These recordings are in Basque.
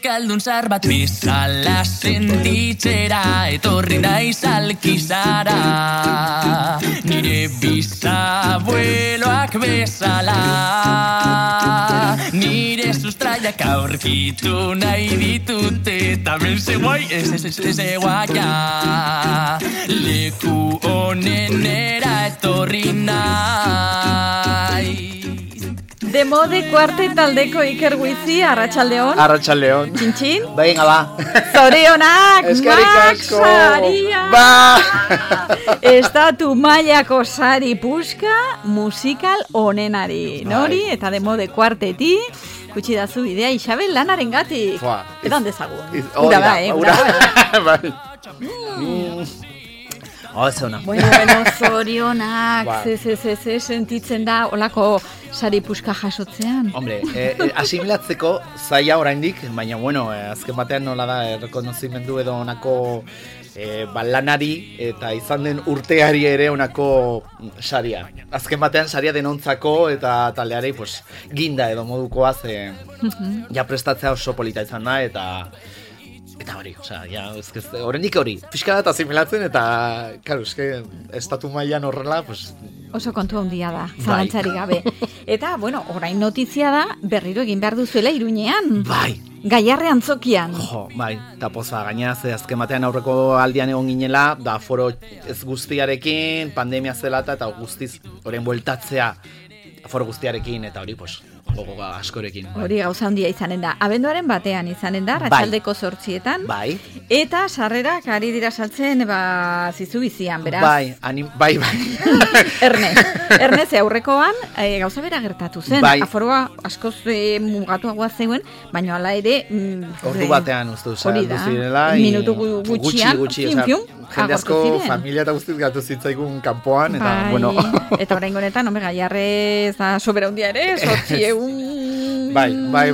euskaldun zar bat bezala sentitzera etorri naiz alkizara. Nire bisabueloak bezala, nire sustraiak aurkitu nahi ditute, tamen zegoai, ez guaia, leku honenera etorri nahi. Demode Kuarte taldeko Iker Guizi, arratsaldeon. Arratsaldeon. Txintxin. Venga, ba. Zorionak, Eskerrik asko. Saria. Ba. Estatu mailako sari puska musikal onenari. Nori eta Demode Kuarteti. Kutsi dazu bidea Isabel lanaren gatik. Eta ondezagun. Ura da, ura da. Ona. Bueno, zorionak, ze sentitzen da olako sari puska jasotzean. Hombre, asimilatzeko zaila oraindik, baina bueno, azken batean nola da errekonozimendu edo onako lanari eta izan den urteari ere onako saria. Azken batean saria denontzako eta taldeari pues, ginda edo modukoaz ja prestatzea oso polita izan da eta hori, osea, ja, oraindik hori, pixka bat asimilatzen eta, claro, estatu mailan horrela, pues... Oso kontu handia da, zalantzari gabe. Eta, bueno, orain notizia da, berriro egin behar duzuela Iruñean. Bai. Gaiarre antzokian. Jo, bai, eta poza, gainera, azken batean aurreko aldian egon ginela, da foro ez guztiarekin, pandemia zela eta guztiz, orain bueltatzea, foro guztiarekin, eta hori, pues... gogoa askorekin. Hori gauza handia izanen da. Abenduaren batean izanen da, ratxaldeko 8:00. Bai. Eta sarrerak ari dira saltzen, zizu bizian, beraz. Bai. Erne ze aurrekoan, gauza bera gertatu zen. Bai. Aforoa askoz mugatuagoa zeuen, baina hala ere... Ordu batean uste saldu zirela. Minutu gutxian. Jende asko, familia eta guztiz gatu zitzaigun kanpoan, eta, bueno... Eta orain honetan, gaiarre za sobera hundia ere, 800. Bai.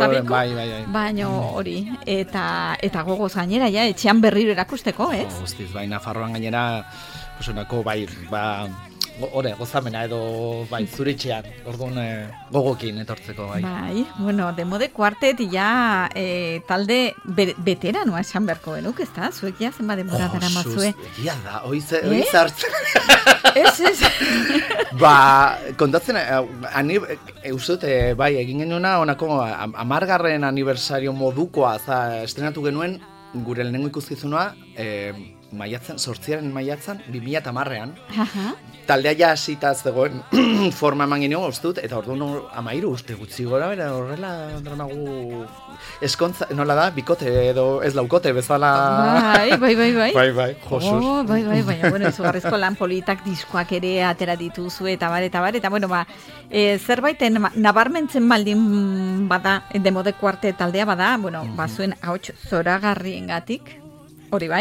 Baina hori, eta gogoz gainera, ja, etxean berriro erakusteko, ez? Guztiz, bai, Nafarroan gainera, onako, hori, gozamena edo, zure etxean, orduan gogokin etortzeko, bai. Bai, bueno, Demode Kuartet, ja, talde veteranoa esan beharko genuk, ez da? Zuek ja zenba denbora dara mazue. Egia da, oizartzen. Ez. Kontatzen, eusut, egin genuena, onako, 10. aniversario modukoa, estrenatu genuen, gure lehenengo ikuskizunua, maiatzen, 8. maiatzen, 2010an. Taldea ja hasita zegoen forma eman genio ustut, eta orduan 13 uste gutxi gora bera horrela dramagu eskontza, nola da, bikote edo ez laukote bezala. Bai, josuz. Bai, bueno, izugarrizko lan politak diskoak ere atera dituzu eta bueno, zerbaiten nabarmentzen baldin bada, Demode Kuarte taldea bada, bueno, bazuen ahots zoragarriengatik. Hori bai,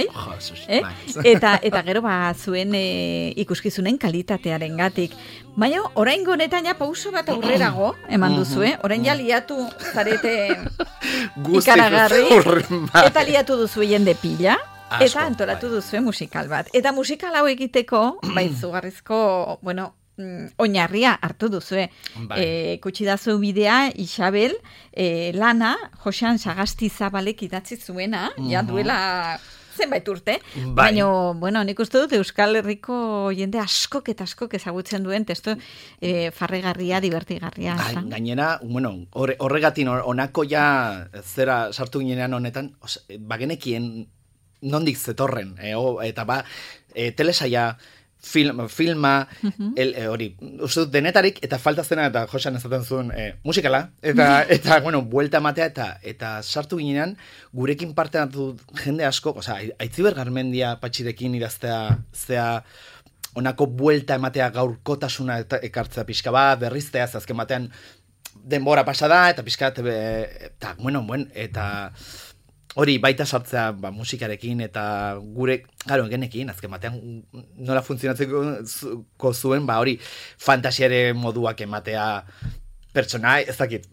eta gero zuen ikuskizunen kalitatearen gatik. Baina, orain honetan ja pauso bat aurrerago, eman duzue, orain ja liatu zarete ikaragarri, eta liatu duzue jende pila, eta antolatu duzue musikal bat. Eta musikal hau egiteko, zugarrizko, bueno, oinarria hartu duzue. Kutsi dazu bidea, Isabel, lana, Josean Sagastizabalek idatzi zuena, ja duela... zenbait urte, baina, bueno, nik uste dut Euskal Herriko jende askok ezagutzen duen testu farregarria, divertigarria. Gainera, bueno, horregatin onako ja zera sartu ginean honetan, bagenekien nondik zetorren, eta telesaia, filma, hori, uste dut denetarik, eta falta zena, eta Josean ezaten zuen musikala, eta bueno, buelta ematea, eta sartu ginean, gurekin parte hartu jende asko, Aitziber Garmendia Patxirekin idaztea, zea, onako buelta ematea gaurkotasuna ekartzea pixka bat, berriztea, azken batean, denbora pasada, eta pixka, eta, bueno, eta... Hori, baita sartzea musikarekin eta gure, claro, genekin, azken batean nola funtzionatzeko zuen, hori, fantasiare moduak ematea pertsona, ez dakit,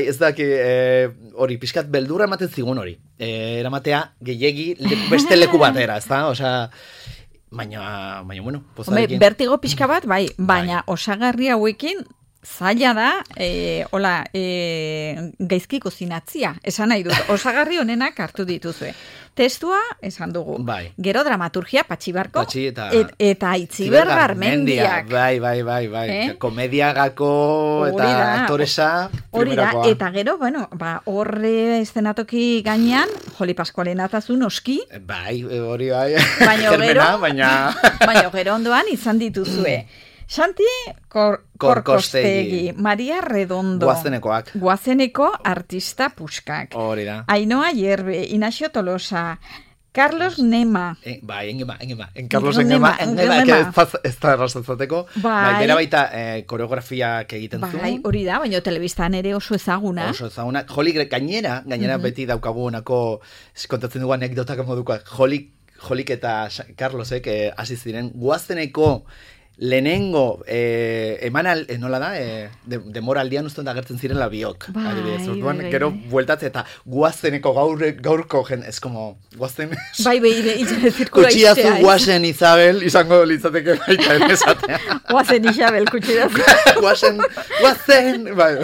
hori, pixkat beldurra ematen zigun hori, eramatea gehiegi beste leku batera, ez da, baina, bueno, pozarekin. Bertigo pixka bat, baina osagarri hauekin, zaila da, hola, gaizki kozinatzia, esan nahi dut, osagarri honenak hartu dituzue. Testua, esan dugu. Bai. Gero dramaturgia, Patxibarko, Patxi eta Itziber Garmendiak. Bai. Komediagako eta aktoresa. Hori da, eta gero, bueno, horre eszenatoki gainean, Joli Paskualen atazu noski. Bai, hori bai. Baina gero ondoan izan dituzue. Santi Korkostegi, Maria Redondo, Guazeneko artista puskak, Ainhoa Hierbe, Inaxio Tolosa, Carlos Nema. Bai, engema. Carlos Nema, ez da errazatzateko. Bai, bera baita koreografiak egiten zu. Bai, hori da, baina telebistan ere oso ezaguna. Joli gainera beti daukagu honako, kontatzen dugu anekdotak modukoa, Jolik eta Carlosek hasi ziren, Guazeneko lehenengo emanal, nola da, demoraldian uste agertzen ziren labiok. Bai. Gero bueltatze eta Guazeneko gaurko ez como Guazen... Bai, zirkula iztea. Kutsiazu Guazen Isabel, izango litzateke baita esatea. Guazen Isabel, kutsiazu. Guazen, bai.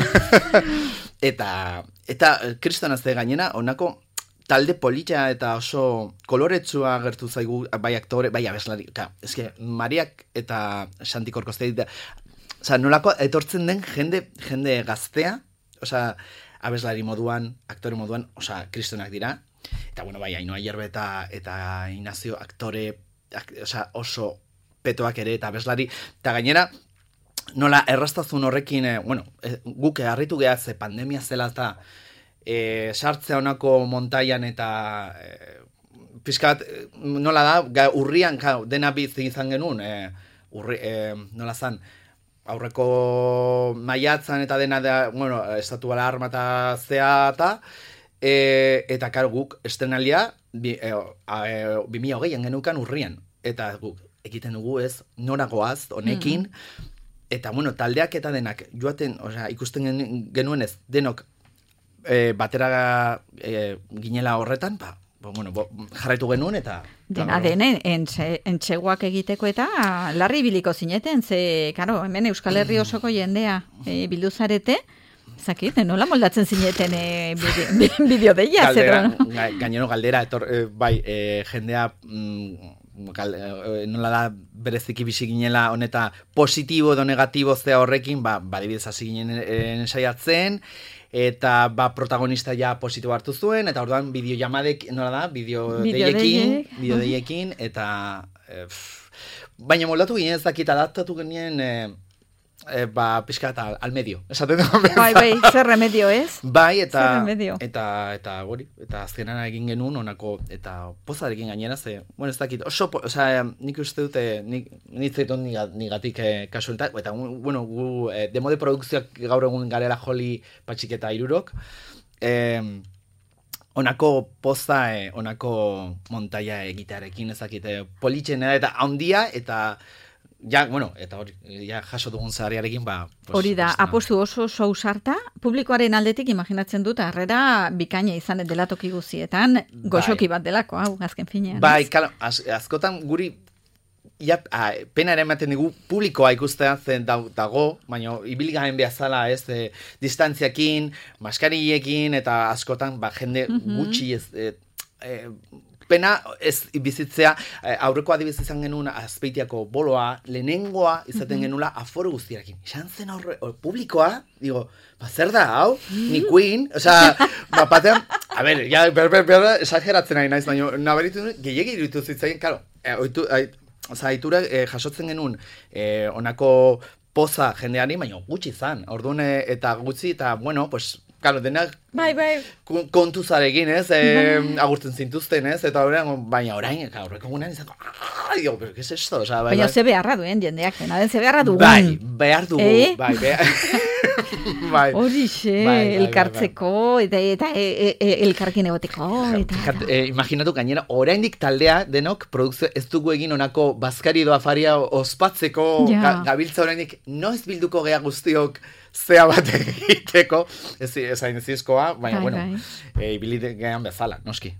Eta kristonazte gainera, onako talde polita eta oso koloretsua gertu zaigu, bai aktore, bai abeslari. Eske, Mariak eta Santi Korkostegi, nolako etortzen den jende gaztea, abeslari moduan, aktore moduan, kristonak dira. Eta, bueno, bai, Ainhoa Hierbe eta Inazio aktore, oso petoak ere, eta abeslari. Eta gainera, nola errastazun horrekin, guk harritu gehatze pandemia zela eta sartzea honako montaian eta pixkat, nola da, urrian, dena bizi izan genuen, nola zan, aurreko maiatzan eta dena da, estatu alarma eta zea eta karo guk estrenalia 2020an genukan urrian, eta guk egiten dugu ez, noragoaz, honekin, eta taldeak eta denak, joaten, ikusten genuen ez, denok, batera ginela horretan, jarraitu genuen eta... Dena denen, entxeguak egiteko eta larri biliko zineten, ze, karo, hemen Euskal Herri osoko jendea bildu zarete, zakit, nola moldatzen zineten bideo deia, gainero galdera, bai, jendea... nola da bereziki bizi ginela honeta positibo edo negatibo zea horrekin, badibidez hasi ginen ensaiatzen, eta protagonista ja positibo hartu zuen, eta orduan bideojamadek, nola da, bideodeiekin, eta baina moldatu ginen ez dakit adaptatu genien pixka eta al medio. Bai, zer remedio ez? Bai, eta hori, eta azkenan egin genuen onako, eta pozarekin gainera, ez dakit, nik uste dute, nik zeiton nigatik kasualitat, eta, gu demo de produkzioak gaur egun garela Joli, Patxik eta Irurok, onako poza, onako montaia egitearekin, ez dakit, politxena eta handia, eta eta hori, jaso dugun zaharriarekin, hori da, apostu oso ausarta, publikoaren aldetik imaginatzen dut, harrera bikaina izan dela toki guzietan, goxoki bat delako, hau, azken finean. Bai, askotan guri, pena ere ematen digu, publikoa ikustea zen dago, baina ibilgahen behazala, ez, distantziakin, maskarillekin, eta askotan, jende gutxi ez, pena ez bizitzea, aurreko adibidez izan genuen Azpeitiako boloa, lehenengoa izaten genuela aforo guztiarekin. Izan zen publikoa, digo, zer da, hau? Ni Queen, batean, a ber, esageratzen nahi naiz, baina nabaritu gehiagi iruditu zitzaien, karo, aitura jasotzen genuen onako poza jendeari, baina gutxi izan, orduan eta gutxi, eta, Kalo, denak kontuzarekin, ez, agurtzen zintuzten, ez, eta baina orain, aurreko gunean izango, digo, pero ¿qué es esto? Baina ze beharra duen jendeak, ze beharra dugun. Bai, behar dugu, bai. Horixe, elkartzeko, eta elkarrekin egoteko. Imaginatu gainera, oraindik taldea, denok, produkzio ez dugu egin onako bazkari edo afaria ospatzeko, gabiltza oraindik, noiz bilduko gea guztiok, zea bat egiteko, ez hain ezizkoa, baina, ibilide gehan bezala, noski.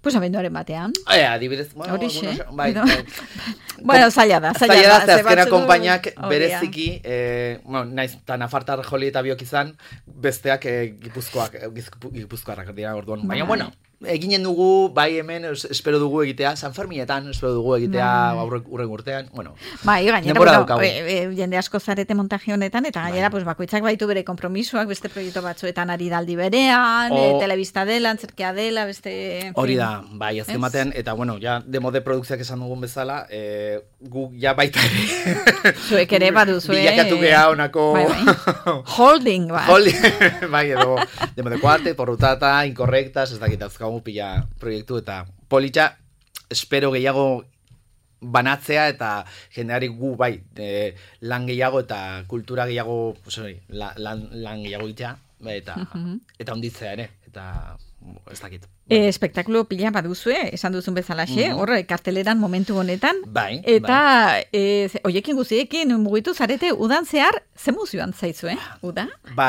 Pues abenduaren batean. Adibidez, bueno, Horixe. bai. Bueno, zaila da. Zaila da, ze azkena batzuk- konpainak Hori da. bereziki, bueno, naiz, eta nafartar joli eta biok izan, besteak gipuzkoarrak dira orduan. Baina, Bai. bueno, eginen dugu, bai hemen, espero dugu egitea, San Ferminetan, espero dugu egitea urren urtean, bueno. Bai, gainera, denbora bueno, daukagu. jende asko zarete montaje honetan, eta gainera, pues, bakoitzak baitu bere kompromisoak, beste proiektu batzuetan ari daldi berean, telebista dela, antzerkia dela, beste... Hori da, bai, azken batean, eta bueno, ja, demode produkziak esan dugun bezala, gu ja baita ere... Zuek ere baduzue... Bilakatu geha honako... Bai. Holding, bai. Holding, bai, edo, demode kuarte, porrutata, inkorrektas, ez dakit azkagu pila proiektu, eta politxa, espero gehiago banatzea, eta jendeari gu, bai, lan gehiago eta kultura gehiago, lan gehiago itea, eta onditzea ere, eta ez dakit. Espektakulo pila baduzue, esan duzun bezalaxe, horre karteleran momentu honetan. Bai, eta hoiekin guztiekin mugitu zarete udan zehar, ze muzioan zaizue, uda?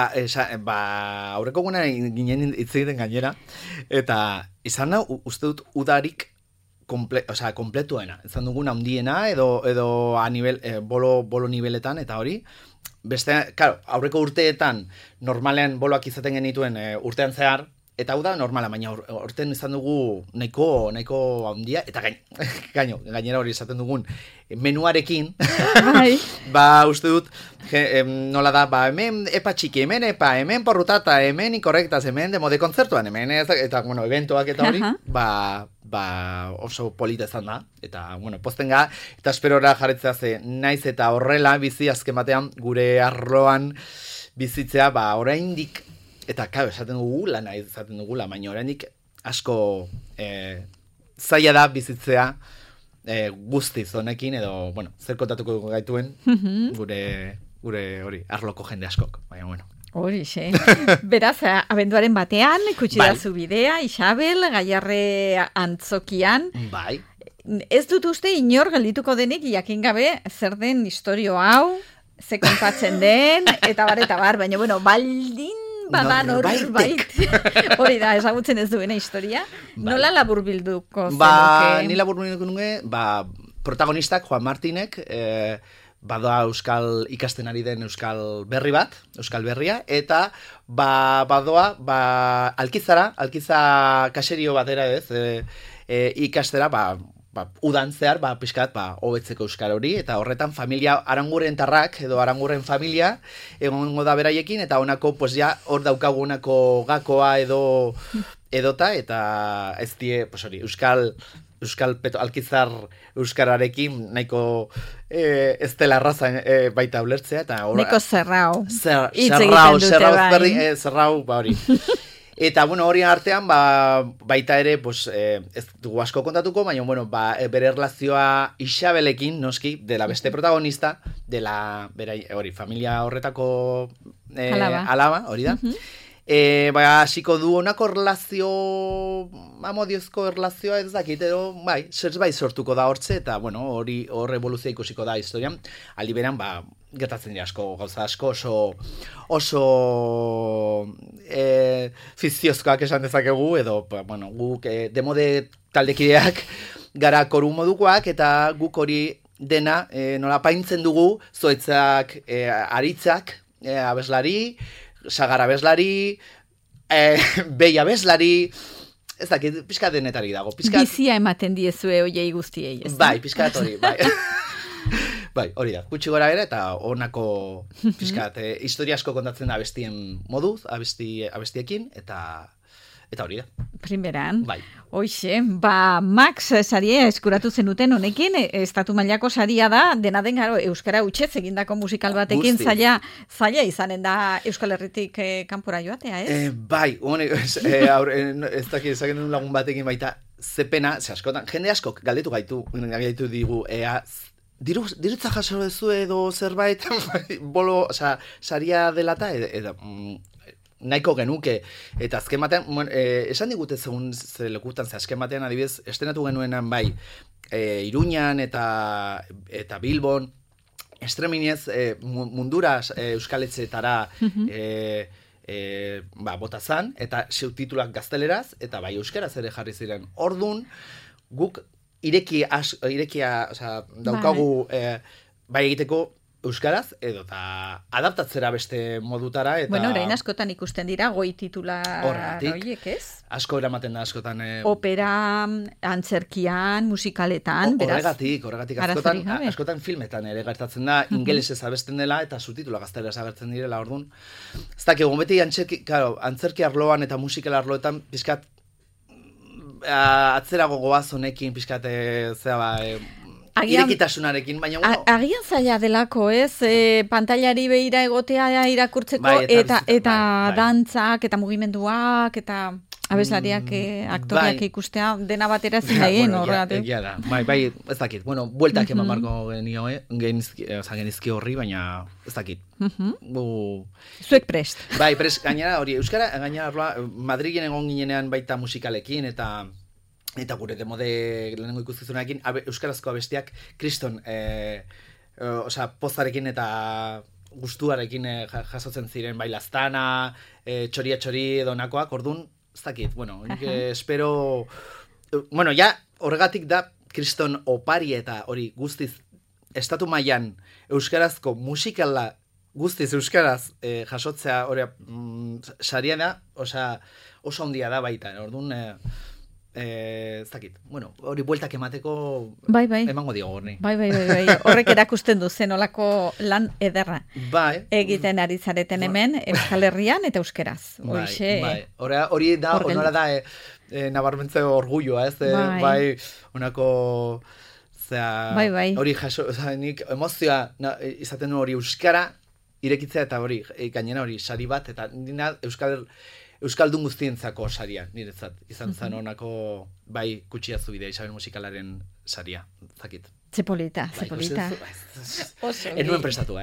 Aurreko guna ginen hitz egiten gainera, eta izan da, uste dut udarik kompletuena. Izan duguna handiena, edo a nivel, bolo niveletan, eta hori, beste, claro, aurreko urteetan, normalean boloak izaten genituen urtean zehar, eta hau da normala, baina horten izan dugu nahiko handia, eta gainera hori esaten dugun menuarekin, uste dut, nola da, hemen epa txiki, hemen epa, hemen porrutata, hemen inkorrektaz, hemen demode kontzertuan, hemen, eta, bueno, eventoak eta hori, oso polita izan da, eta, bueno, pozten ga, eta esperora jarretzea ze, naiz eta horrela bizi azken batean gure arloan bizitzea, oraindik. Eta, claro, esaten dugula, baina oraindik asko zaila da bizitzea guztiz honekin, edo, bueno, zer kontatuko gaituen gure hori, arloko jende askok, baina, bueno. Horixe. Beraz, abenduaren batean, ikutsi da zu bidea, Isabel, Gaiarre antzokian. Bai. Ez dut uste inor geldituko denik, jakin gabe, zer den historio hau, ze kontatzen den, eta bar, baina, bueno, baldin bada norbait. Hori da, ezagutzen ez duena historia. Nola laburbilduko zenuke? Ni laburbilduko nuke, protagonistak, Juan Martinek, badoa euskal ikasten ari den euskal berria, eta badoa alkiza kaserio batera ez, ikastera, udan zehar, pixkat, hobetzeko euskal hori, eta horretan familia Aranguren tarrak, edo Aranguren familia, egongo da beraiekin, eta honako, pues ja, hor daukagu honako gakoa edota, eta ez die, pues hori, euskal alkizar euskararekin nahiko ez dela arraza baita ulertzea, eta hor... Neko zerrau. Zerrau, hori. Eta, bueno, hori artean, baita ere, pues, ez dugu asko kontatuko, baina, bueno, bere erlazioa Isabelekin, noski, dela beste protagonista, dela, hori, familia horretako alaba, hori da. Hasiko du honako erlazio, amodiozko erlazioa ez dakit, edo, zerbait sortuko da hortze, eta, bueno, hor evoluzioa ikusiko da historian, aldi beran, gertatzen dira asko, gauza asko, oso fiziozkoak esan dezakegu, edo, bueno, guk demode taldekideak gara koru modukoak, eta guk hori dena nola paintzen dugu, zoitzak aritzak, abeslari, sagar abeslari, behi abeslari, ez dakit, pixka denetari dago. Bizia ematen diezue oiei guztiei, ez da? Bai, pixkat hori, bai. Bai, hori da, gutxi gora ere, eta honako pixkat, historia asko kontatzen da abestien moduz, abestiekin, eta hori da. Primeran. Bai. Hoxe, Max saria eskuratu zenuten honekin, estatu mailako saria da, dena den garo, euskara utxez egindako musikal batekin, zaila izanen da Euskal Herritik kanpora joatea, ez? Bai, ez dakit ezagen lagun batekin baita, zepena, askotan, jende askok galdetu digu, dirutza jaso duzu edo zerbait, bolo, saria delata, nahiko genuke, eta azken batean, esan digute zegoen lekutan, azken batean adibidez, estenatu genuenan bai, Iruñan eta Bilbon, estreminez mundura euskaletxeetara bota zan, eta subtituluak gazteleraz, eta bai euskaraz ere jarri ziren. Ordun guk irekia daukagu bai egiteko euskaraz, edo eta adaptatzera beste modutara. Eta... Bueno, orain askotan ikusten dira goi titular horiek, ez? Asko eramaten da askotan... Opera, antzerkian, musikaletan, beraz. Horregatik askotan filmetan ere gertatzen da, ingelesez abesten dela, eta subtitula gazteleraz agertzen direla, orduan. Ez dakik, beti antzerki arloan eta musikal arloetan, pixkat, atzerago goaz honekin, pixkat, irekitasunarekin, baina agian zaila delako, ez? Pantailari begira egotea irakurtzeko, eta dantzak, eta mugimenduak, eta abeslariak, aktoreak ikustea, dena batera zinaien, horregatik. Egia da, bai, ez dakit. Bueno, bueltak eman marko genizki horri, baina ez dakit. Zuek prest. Bai, prest, gainera, hori, euskara, gainera, Madrilen egon ginenean baita musikalekin, eta gure demode lehenengo ikuskizunarekin euskarazko abestiak kriston pozarekin eta gustuarekin jasotzen ziren, bai laztana, txori edo nakoak, orduan, ez dakit, bueno, espero, bueno, ja horregatik da kriston opari eta hori guztiz estatu mailan euskarazko musikala guztiz euskaraz jasotzea hori saria da, oso handia da baita, orduan, ez dakit, bueno, hori bueltak emateko emango digo horni. Bai, horrek erakusten du zenolako lan ederra. Egiten ari zareten hemen, Euskal Herrian eta euskeraz. Hori da, onora da, nabarmentze orgulloa, ez? Bai, honako, hori jaso, nik emozioa izaten du hori euskara, irekitzea eta hori, gainera hori, sari bat, eta nina Euskaldun guztientzako saria, niretzat. Izan zen honako, bai, Kutsia Zubidea, Isabel Musikalaren saria, zakit. Zepolita. Enuen prestatu,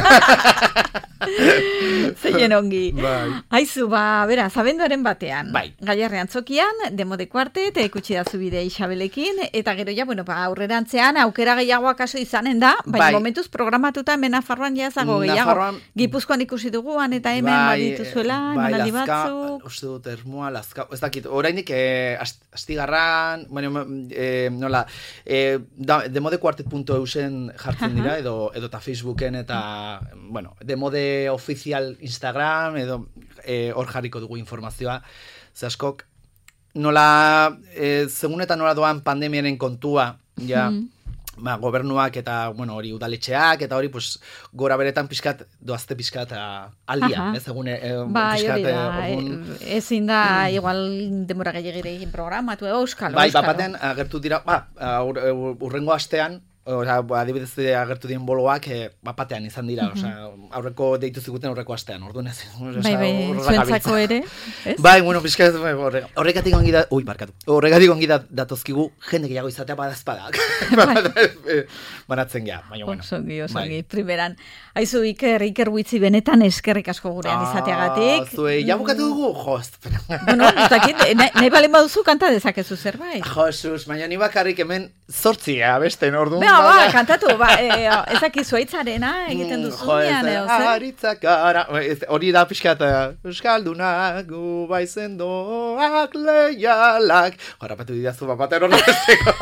Zeien ongi. Aizu, bera, abenduaren batean. Gaiarrean Antzokian, Demode Kuartet, Kutsia Zubidea Isabelekin, eta gero ja, bueno, aurrerantzean, aukera gehiagoa kaso izanen da, baina momentuz programatuta, hemen Nafarroan jazago gehiago. Gipuzkoan ikusi duguan, eta hemen badituzuela, emanaldi batzuk. Uste dut, Ermua, Lazka, ez dakit, orainik, Astigarran, nola, Demode Kuartet.eusen jartzen dira, edo eta Facebooken, eta, bueno, Demode ofizial Instagram, edo hor jarriko dugu informazioa, ze askok, nola, segun eta nola doan pandemiaren kontua, ja, gobernuak eta, bueno, hori udaletxeak, eta hori, pues, gora beretan pixkat, doazte pixkat aldia, ez egun pixkat... Ezin da, igual, demora gehiagirekin programatu, euskal. Bai, bapaten, agertu dira, urrengo astean, adibidez agertu dien boloak bapatean izan dira, aurreko deitu ziguten aurreko astean, orduan ez. Zuentzako ere, ez? Bai, bueno, pixkat, horregatik ongi datozkigu jende gehiago izatea badazpadak. Banatzen gea, baina bueno. Osongi, primeran. Aizu, Iker Buitzi benetan eskerrik asko gurean izateagatik. Zuei, ja bukatu dugu, jost. Bueno, ez dakit, nahi balen baduzu kanta dezakezu zerbait. Josuz, baina ni bakarrik hemen 8 abesten orduan. Kantatu, ezaki zuaitzarena egiten duzunean, aritzakara, hori da pixkat, Euskaldunak gu baizendoak leialak, harrapatu didazu bapaten hori besteko.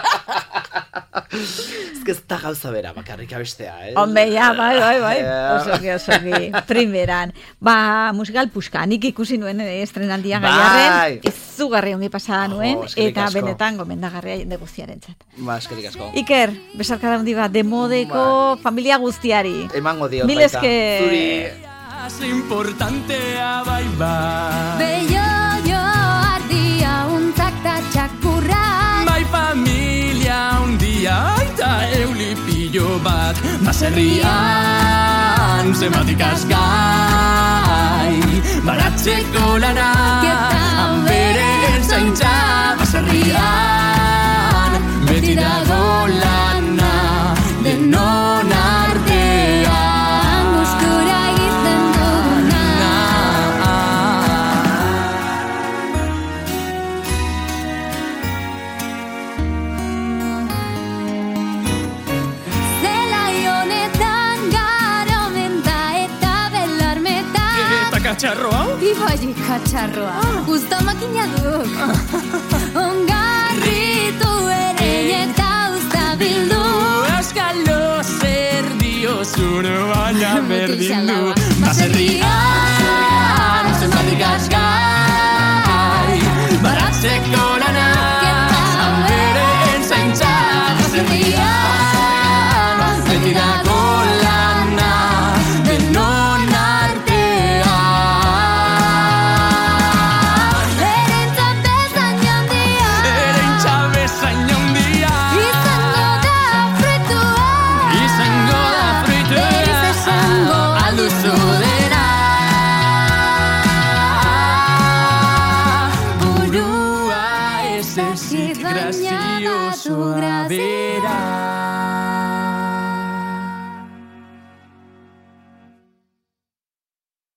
Ez da gauza bera, bakarrik abestea, Hombre, ja, bai, osoki, primeran. Musikal puska, nik ikusi nuen estrenaldia Gaiarren, izugarri ongi pasada nuen, eta benetan gomendagarria jende guztiarentzat. Eskerrik asko. Iker, besarkada handi bat, Demodeko familia guztiari. Emango diot, mil esker. Zuri. Importantea bai. Bello ardia untzak ta txakurrak. Bai familia undia eta eulipillo bat. Baserrian zenbat ikasgai. Baratzeko lana, hanberen zaintza. Baserrian beti dago lana, denon artean. Muskura egiten duguna. Zelai honetan garo menta eta belarmeta. Eta katxarroa Ibai katxarroa, usta makina du. Ongarritu ere eta usta bildu. Euskalo zer diozun baina berdin du. Baserrian, zenbatik asgai, baratzeko lana, beren zaintza. Baserrian, beti dago lana, denon artean. Erentza bezain handia, izango da fritua, alduzu dena. Burua ez ezik graziosoa bera.